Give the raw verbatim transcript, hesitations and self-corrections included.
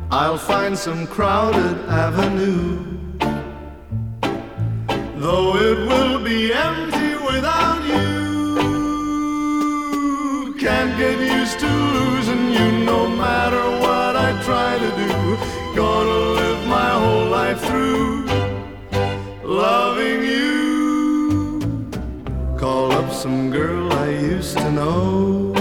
I'll find some crowded avenue. Though it will be empty without you, can't get used to losing you no matter what I try to do. Gonna live my whole life through loving you. Call up some girl I used to know.